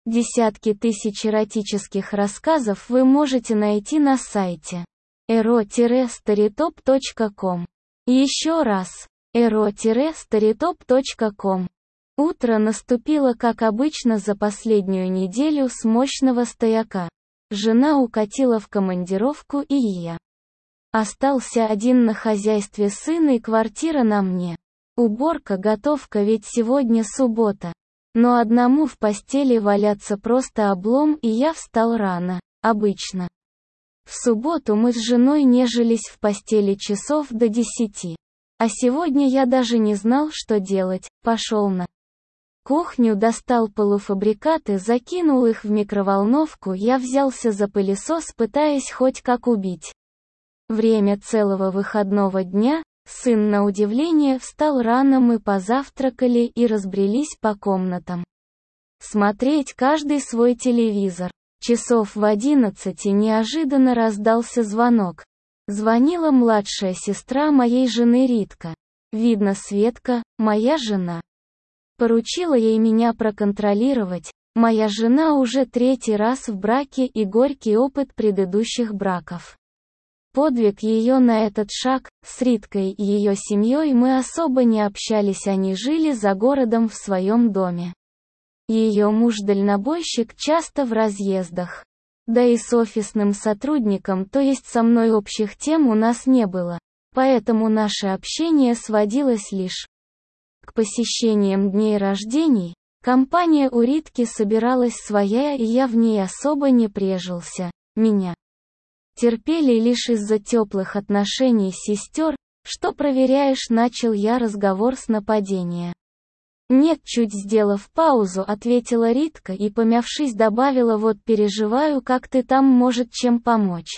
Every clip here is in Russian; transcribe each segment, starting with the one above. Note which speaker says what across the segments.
Speaker 1: Десятки тысяч эротических рассказов вы можете найти на сайте ero-storytop.com. Еще раз, ero-storytop.com. Утро наступило как обычно за последнюю неделю с мощного стояка. Жена укатила в командировку, и я остался один на хозяйстве, сын и квартира на мне. Уборка, готовка, ведь сегодня суббота. Но одному в постели валяться просто облом, и я встал рано. Обычно в субботу мы с женой нежились в постели часов до 10. А сегодня я даже не знал, что делать, пошел на кухню, достал полуфабрикаты, закинул их в микроволновку, я взялся за пылесос, пытаясь хоть как убить время целого выходного дня. Сын, на удивление, встал рано, мы позавтракали и разбрелись по комнатам смотреть каждый свой телевизор. Часов в 11 неожиданно раздался звонок. Звонила младшая сестра моей жены Ритка. Видно, Светка, моя жена, поручила ей меня проконтролировать. Моя жена уже 3-й раз в браке и горький опыт предыдущих браков. Подвиг ее на этот шаг. С Риткой и ее семьей мы особо не общались, они жили за городом в своем доме. Ее муж-дальнобойщик, часто в разъездах. Да и с офисным сотрудником, то есть со мной, общих тем у нас не было. Поэтому наше общение сводилось лишь к посещениям дней рождений. Компания у Ритки собиралась своя, и я в ней особо не прижился. Меня терпели лишь из-за теплых отношений сестер. Что проверяешь, начал я разговор с нападения. Нет, чуть сделав паузу, ответила Ритка и, помявшись, добавила: вот переживаю, как ты там, может чем помочь.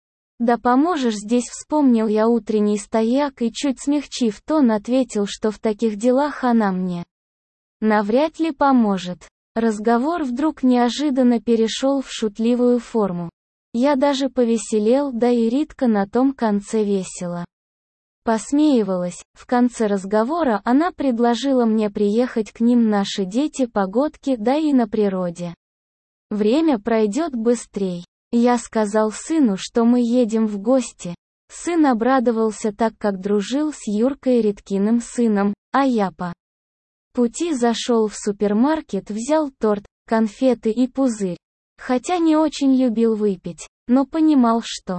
Speaker 1: Да поможешь здесь, вспомнил я утренний стояк и, чуть смягчив тон, ответил, что в таких делах она мне навряд ли поможет. Разговор вдруг неожиданно перешел в шутливую форму. Я даже повеселел, да и Ритка на том конце весело посмеивалась. В конце разговора она предложила мне приехать к ним, наши дети погодки, да и на природе время пройдет быстрей. Я сказал сыну, что мы едем в гости. Сын обрадовался, так как дружил с Юркой, Риткиным сыном, а я по пути зашел в супермаркет, взял торт, конфеты и пузырь. Хотя не очень любил выпить, но понимал, что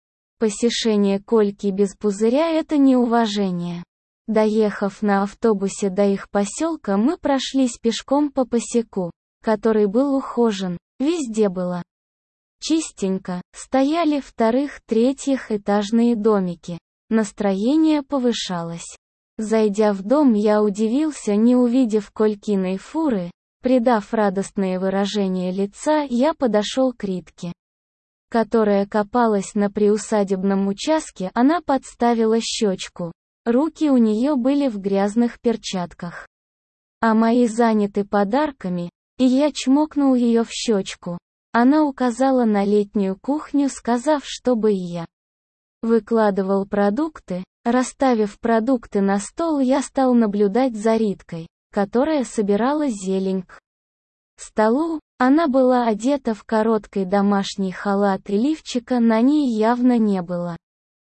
Speaker 1: посещение Кольки без пузыря — это неуважение. Доехав на автобусе до их поселка, мы прошлись пешком по посеку, который был ухожен, везде было чистенько, стояли вторых, третьих этажные домики. Настроение повышалось. Зайдя в дом, я удивился, не увидев Колькиной фуры. Придав радостное выражение лица, я подошел к Ритке, которая копалась на приусадебном участке. Она подставила щечку. Руки у нее были в грязных перчатках, а мои заняты подарками, и я чмокнул ее в щечку. Она указала на летнюю кухню, сказав, чтобы и я выкладывал продукты. Расставив продукты на стол, я стал наблюдать за Риткой, которая собирала зелень к столу. Она была одета в короткий домашний халат, и лифчика на ней явно не было.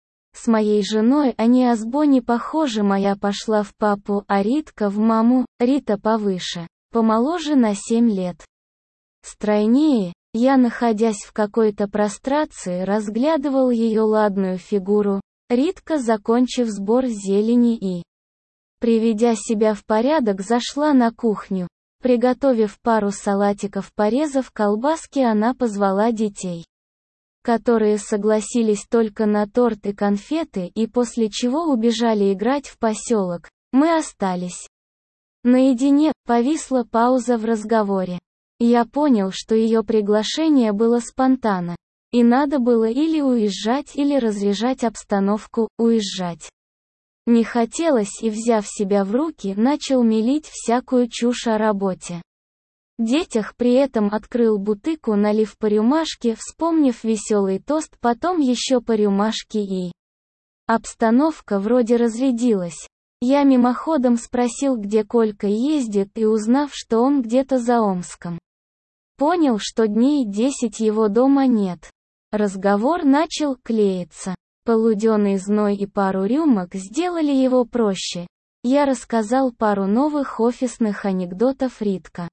Speaker 1: С моей женой они особо не похожи, моя пошла в папу, а Ритка в маму. Рита повыше, помоложе на 7 лет. Стройнее. Я, находясь в какой-то прострации, разглядывал ее ладную фигуру. Ритка, закончив сбор зелени и приведя себя в порядок, зашла на кухню. Приготовив пару салатиков, порезав колбаски, она позвала детей, которые согласились только на торт и конфеты, и после чего убежали играть в поселок. Мы остались наедине. Повисла пауза в разговоре. Я понял, что ее приглашение было спонтанно, и надо было или уезжать, или разряжать обстановку. Уезжать не хотелось, и, взяв себя в руки, начал мелить всякую чушь о работе, детях, при этом открыл бутылку, налив по рюмашке, вспомнив веселый тост, потом еще по рюмашке, и обстановка вроде разрядилась. Я мимоходом спросил, где Колька ездит, и, узнав, что он где-то за Омском, Понял, что дней 10 его дома нет. Разговор начал клеиться. Полуденный зной и пару рюмок сделали его проще. Я рассказал пару новых офисных анекдотов Ритка.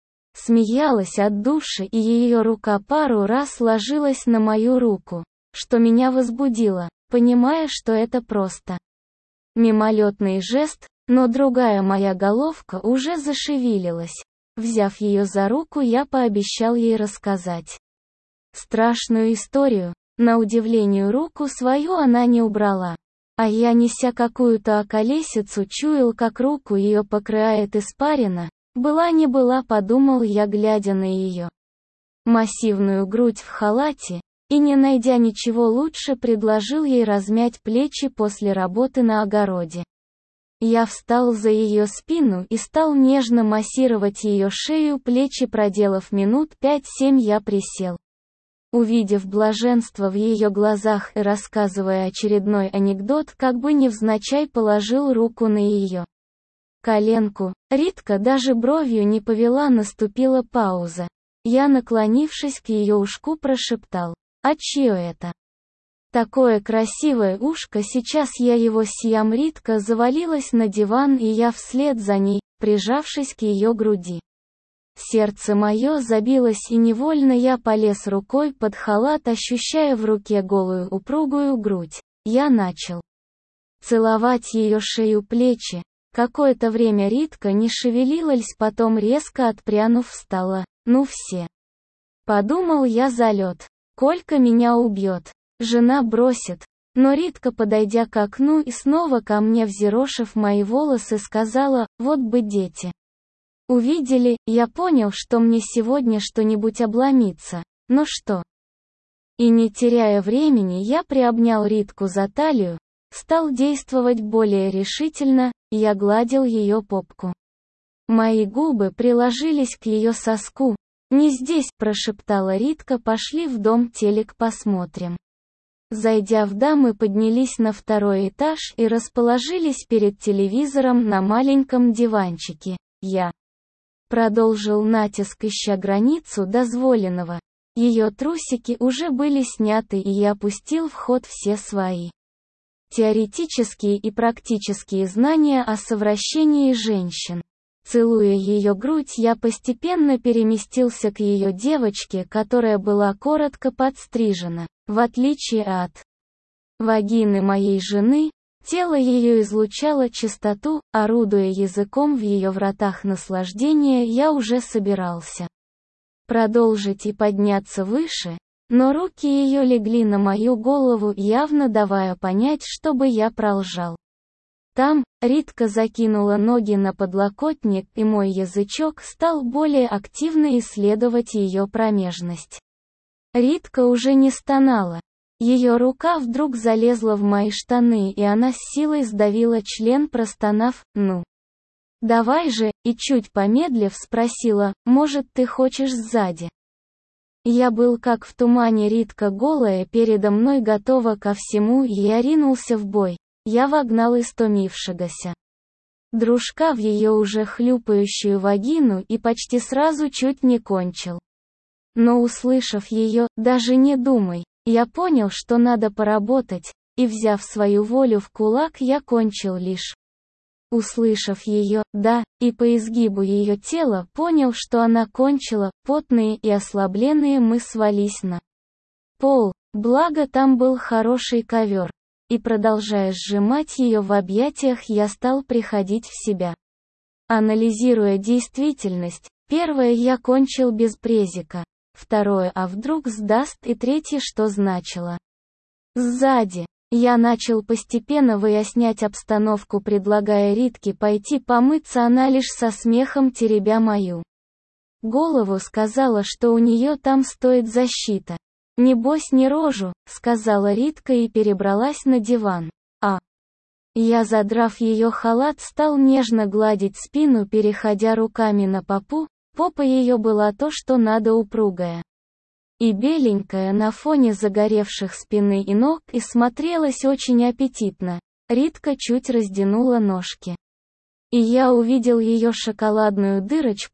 Speaker 1: Смеялась от души, и ее рука пару раз ложилась на мою руку, что меня возбудило, понимая, что это просто мимолетный жест, но другая моя головка уже зашевелилась. Взяв ее за руку, я пообещал ей рассказать страшную историю. На удивление руку свою она не убрала. А я, неся какую-то околесицу, чуял, как руку ее покрывает испарина. Была не была, подумал я, глядя на ее массивную грудь в халате, и, не найдя ничего лучше, предложил ей размять плечи после работы на огороде. Я встал за ее спину и стал нежно массировать ее шею, плечи, проделав минут 5-7, я присел. Увидев блаженство в ее глазах и рассказывая очередной анекдот, как бы невзначай положил руку на ее коленку. Ритка даже бровью не повела, наступила пауза. Я, наклонившись к ее ушку, прошептал: «А чье это? Такое красивое ушко, сейчас я его съем». Ритка завалилась на диван, и я вслед за ней, прижавшись к ее груди. Сердце мое забилось, и невольно я полез рукой под халат, ощущая в руке голую упругую грудь. Я начал целовать ее шею, плечи. Какое-то время Ритка не шевелилась, потом, резко отпрянув, встала. Ну все. Подумал я, залет. Колька меня убьет. Жена бросит. Но Ритка, подойдя к окну и снова ко мне, взъерошив мои волосы, сказала: «Вот бы дети увидели». Я понял, что мне сегодня что-нибудь обломится. Но что? И не теряя времени, я приобнял Ритку за талию, стал действовать более решительно. Я гладил ее попку. Мои губы приложились к ее соску. «Не здесь», — прошептала Ритка. «Пошли в дом, телек посмотрим». Зайдя в дом, мы поднялись на второй этаж и расположились перед телевизором на маленьком диванчике. Я продолжил натиск, ища границу дозволенного. Ее трусики уже были сняты, и я пустил в ход все свои теоретические и практические знания о совращении женщин. Целуя ее грудь, я постепенно переместился к ее девочке, которая была коротко подстрижена. В отличие от вагины моей жены, тело ее излучало чистоту. Орудуя языком в ее вратах наслаждения, я уже собирался продолжить и подняться выше, но руки ее легли на мою голову, явно давая понять, чтобы я продолжал. Там Ритка закинула ноги на подлокотник, и мой язычок стал более активно исследовать ее промежность. Ритка уже не стонала. Ее рука вдруг залезла в мои штаны, и она с силой сдавила член, простонав: «Ну, давай же», и чуть помедлив спросила: «Может, ты хочешь сзади?» Я был как в тумане. Ритка голая передо мной, готова ко всему, и я ринулся в бой. Я вогнал истомившегося дружка в ее уже хлюпающую вагину и почти сразу чуть не кончил. Но, услышав ее: «Даже не думай», я понял, что надо поработать, и, взяв свою волю в кулак, я кончил лишь услышав ее «да», и по изгибу ее тела понял, что она кончила. Потные и ослабленные мы свалились на пол, благо там был хороший ковер, и, продолжая сжимать ее в объятиях, я стал приходить в себя. Анализируя действительность, первое, я кончил без презика, второе, а вдруг сдаст, и третье, что значило сзади. Я начал постепенно выяснять обстановку, предлагая Ритке пойти помыться. Она лишь со смехом, теребя мою голову, сказала, что у нее там стоит защита. «Небось не рожу», — сказала Ритка и перебралась на диван. Я, задрав ее халат, стал нежно гладить спину, переходя руками на попу. Попа ее была то, что надо, упругая и беленькая на фоне загоревших спины и ног, и смотрелась очень аппетитно. Ритка чуть раздвинула ножки, и я увидел ее шоколадную дырочку.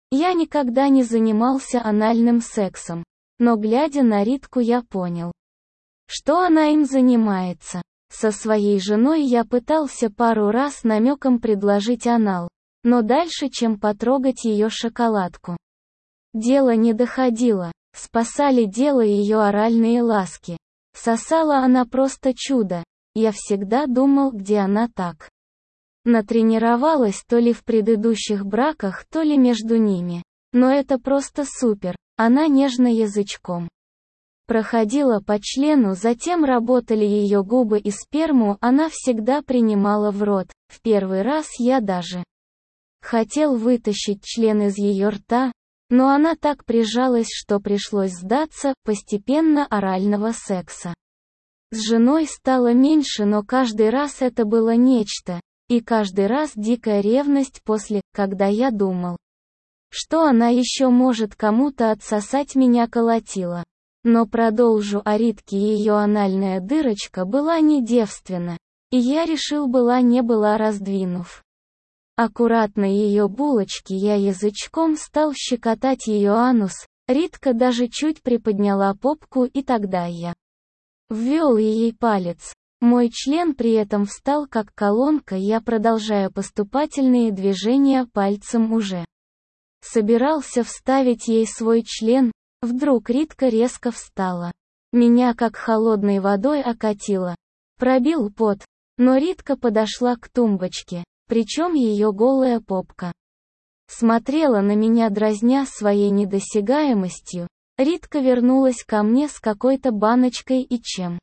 Speaker 1: Я никогда не занимался анальным сексом, но глядя на Ритку я понял, что она им занимается. Со своей женой я пытался пару раз намеком предложить анал, но дальше, чем потрогать ее шоколадку. Дело не доходило, спасали дело ее оральные ласки. Сосала она просто чудо, я всегда думал, где она так натренировалась то ли в предыдущих браках, то ли между ними. Но это просто супер, она нежно язычком проходила по члену, затем работали ее губы и сперму она всегда принимала в рот. В первый раз я даже хотел вытащить член из ее рта, но она так прижалась, что пришлось сдаться. Постепенно орального секса с женой стало меньше, но каждый раз это было нечто, и каждый раз дикая ревность после, когда я думал, что она еще может кому-то отсосать, меня колотила. Но продолжу о Ритке, ее анальная дырочка была не девственна, и я решил была не была, раздвинув аккуратно ее булочки, я язычком стал щекотать ее анус. Ритка даже чуть приподняла попку, и тогда я ввел ей палец. Мой член при этом встал как колонка, я, продолжая поступательные движения пальцем, уже собирался вставить ей свой член. Вдруг Ритка резко встала. Меня как холодной водой окатило. Пробил пот. Но Ритка подошла к тумбочке, причем ее голая попка смотрела на меня, дразня своей недосягаемостью. Ритка вернулась ко мне с какой-то баночкой и чем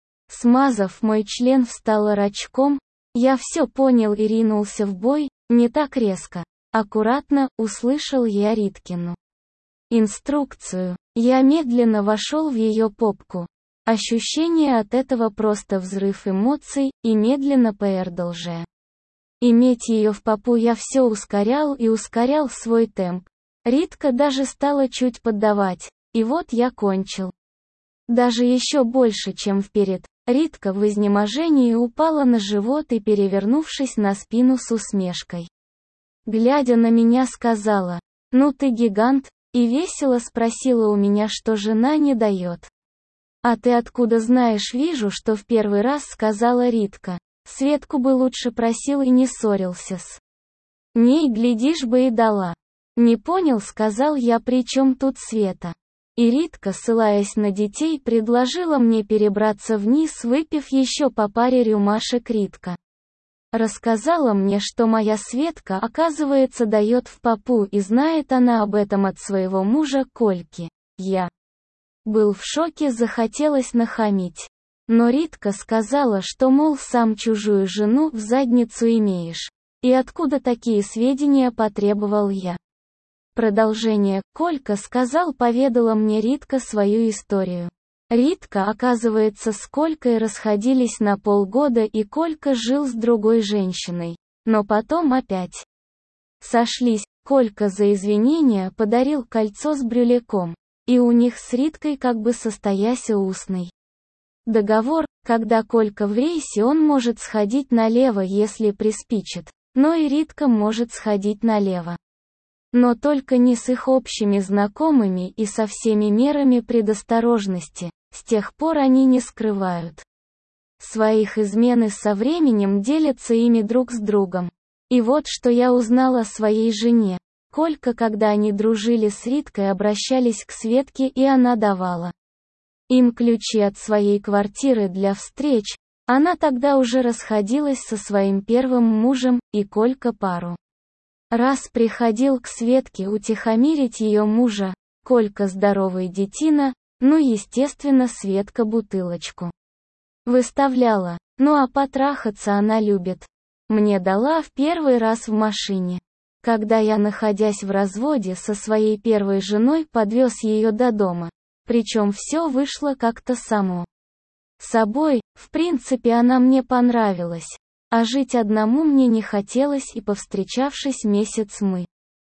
Speaker 1: смазав мой член, встала рачком. Я все понял и ринулся в бой. Не так резко, аккуратно, услышал я Риткину инструкцию. Я медленно вошел в ее попку. Ощущение от этого просто взрыв эмоций, и медленно продолжая иметь ее в попу, я все ускорял и ускорял свой темп. Ритка даже стала чуть поддавать, и вот я кончил. Даже еще больше, чем вперед. Ритка в изнеможении упала на живот и, перевернувшись на спину, с усмешкой глядя на меня, сказала: «Ну ты гигант», и весело спросила у меня, что жена не дает. «А ты откуда знаешь?» «Вижу, что в первый раз», сказала Ритка. «Светку бы лучше просил и не ссорился с ней, глядишь бы и дала». «Не понял», сказал я, «при чем тут Света?» И Ритка, ссылаясь на детей, предложила мне перебраться вниз, выпив еще по паре рюмашек. Ритка рассказала мне, что моя Светка, оказывается, дает в попу, и знает она об этом от своего мужа Кольки. Я был в шоке, захотелось нахамить. Но Ритка сказала, что, мол, сам чужую жену в задницу имеешь. И откуда такие сведения, потребовал я. Продолжение. Колька сказал, поведала мне Ритка свою историю. Ритка, оказывается, с Колькой расходились на полгода, и Колька жил с другой женщиной. Но потом опять сошлись. Колька за извинения подарил кольцо с брюляком. И у них с Риткой как бы состоялся устный договор, когда Колька в рейсе, он может сходить налево, если приспичит, но и Ритка может сходить налево. Но только не с их общими знакомыми и со всеми мерами предосторожности. С тех пор они не скрывают своих измен и со временем делятся ими друг с другом. И вот что я узнал о своей жене. Колька, когда они дружили с Риткой, обращались к Светке, и она давала им ключи от своей квартиры для встреч. Она тогда уже расходилась со своим первым мужем, и Колька пару раз приходил к Светке утихомирить ее мужа. Колька здоровый детина, ну естественно, Светка бутылочку выставляла. Ну а потрахаться она любит. Мне дала в первый раз в машине. Когда я, находясь в разводе со своей первой женой, подвез ее до дома. Причем все вышло как-то само собой. В принципе, она мне понравилась. А жить одному мне не хотелось, и, повстречавшись месяц, мы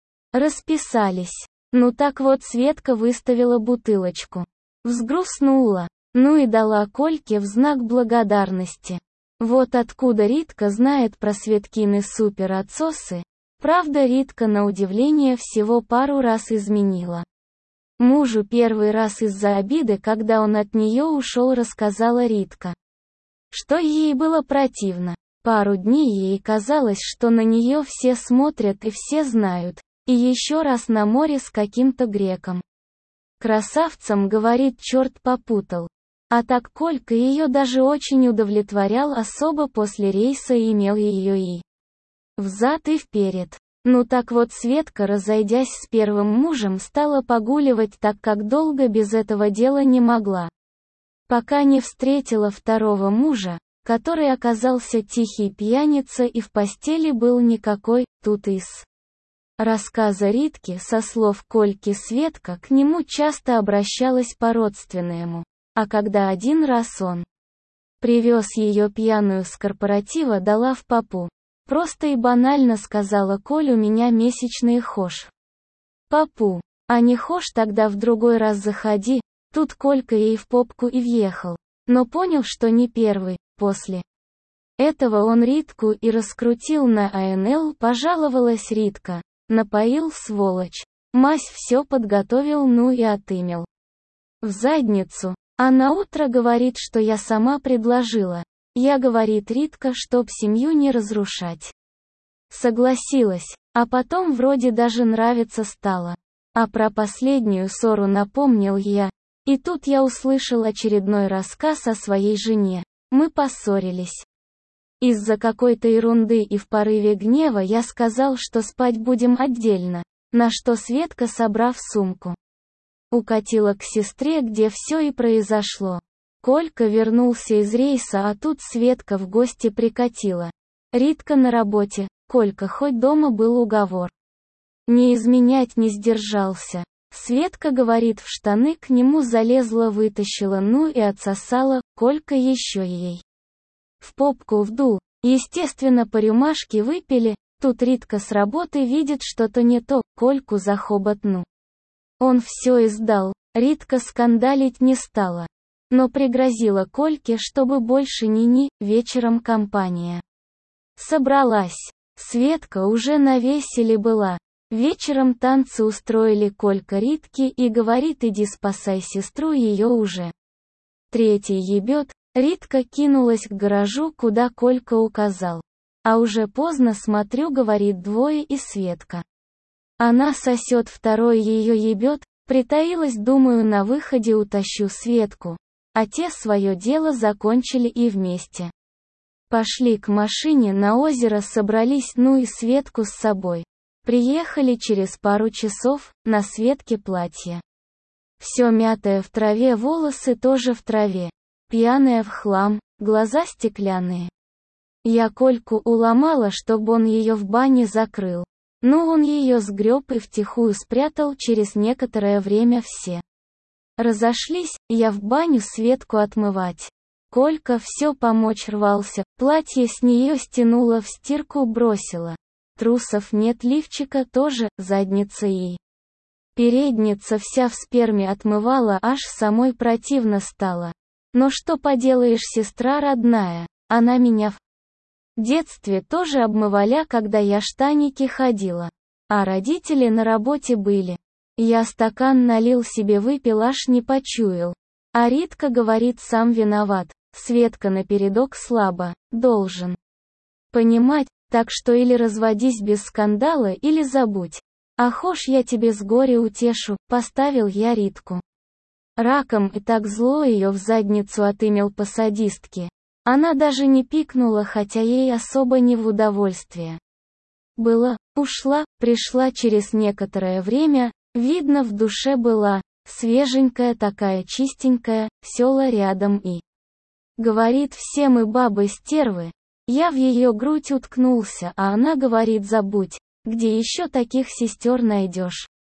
Speaker 1: расписались. Ну так вот, Светка выставила бутылочку. Взгрустнула. Ну и дала Кольке в знак благодарности. Вот откуда Ритка знает про Светкины суперотсосы. Правда, Ритка на удивление всего пару раз изменила. Мужу первый раз из-за обиды, когда он от нее ушел, рассказала Ритка, что ей было противно. Пару дней ей казалось, что на нее все смотрят и все знают, и еще раз на море с каким-то греком. Красавцем, говорит, черт попутал. А так Колька ее даже очень удовлетворял, особо после рейса, имел ее и взад и вперед. Ну так вот, Светка, разойдясь с первым мужем, стала погуливать так, как долго без этого дела не могла. Пока не встретила второго мужа, который оказался тихий пьяница и в постели был никакой. Тут из рассказа Ритки, со слов Кольки, Светка к нему часто обращалась по-родственному. А когда один раз он привез ее пьяную с корпоратива, дала в попу. Просто и банально сказала: «Коль, у меня месячные, хошь попу, а не хошь, тогда в другой раз заходи». Тут Колька ей в попку и въехал, но понял, что не первый. После этого он Ритку и раскрутил на АНЛ, пожаловалась Ритка. Напоил, сволочь. Мась все подготовил, ну и отымел в задницу. А наутро говорит, что я сама предложила. Я, говорит Ритка, чтоб семью не разрушать. Согласилась, а потом вроде даже нравится стало. А про последнюю ссору напомнил я. И тут я услышал очередной рассказ о своей жене. Мы поссорились из-за какой-то ерунды, и в порыве гнева я сказал, что спать будем отдельно, на что Светка, собрав сумку, укатила к сестре, где все и произошло. Колька вернулся из рейса, а тут Светка в гости прикатила. Ритка на работе, Колька хоть дома, был уговор не изменять, не сдержался. Светка, говорит, в штаны к нему залезла, вытащила, ну и отсосала. Колька еще ей в попку вдул. Естественно, по рюмашке выпили. Тут Ритка с работы видит что-то не то, Кольку за хобот, ну он все издал. Ритка скандалить не стала, но пригрозила Кольке, чтобы больше ни вечером компания собралась. Светка уже на веселе была. Вечером танцы устроили Колька Ритке и говорит: иди спасай сестру, ее уже третий ебет. Ритка кинулась к гаражу, куда Колька указал. А уже поздно, смотрю, говорит, двое и Светка. Она сосет, второй ее ебет. Притаилась, думаю, на выходе утащу Светку. А те свое дело закончили и вместе пошли к машине на озеро, собрались, ну и Светку с собой. Приехали через пару часов, на Светке платье все мятое в траве, волосы тоже в траве, пьяная в хлам, глаза стеклянные. Я Кольку уломала, чтобы он ее в бане закрыл. Но он ее сгреб и втихую спрятал. Через некоторое время все разошлись, я в баню Светку отмывать. Колька все помочь рвался, платье с нее стянула, в стирку бросила. Трусов нет, лифчика тоже, задница и передница вся в сперме, отмывала, аж самой противно стало. Но что поделаешь, сестра родная, она меня в детстве тоже обмывала, когда я штаники ходила. А родители на работе были. Я стакан налил себе, выпил, аж не почуял. А Ритка говорит, сам виноват. Светка напередок слабо, должен понимать, так что или разводись без скандала, или забудь. А хошь, я тебе с горя утешу, поставил я Ритку раком, и так зло ее в задницу отымел по садистке. Она даже не пикнула, хотя ей особо не в удовольствие было. Ушла, пришла через некоторое время, видно, в душе была, свеженькая такая, чистенькая, села рядом и говорит: все мы бабы стервы. Я в ее грудь уткнулся, а она говорит: забудь, где еще таких сестер найдешь.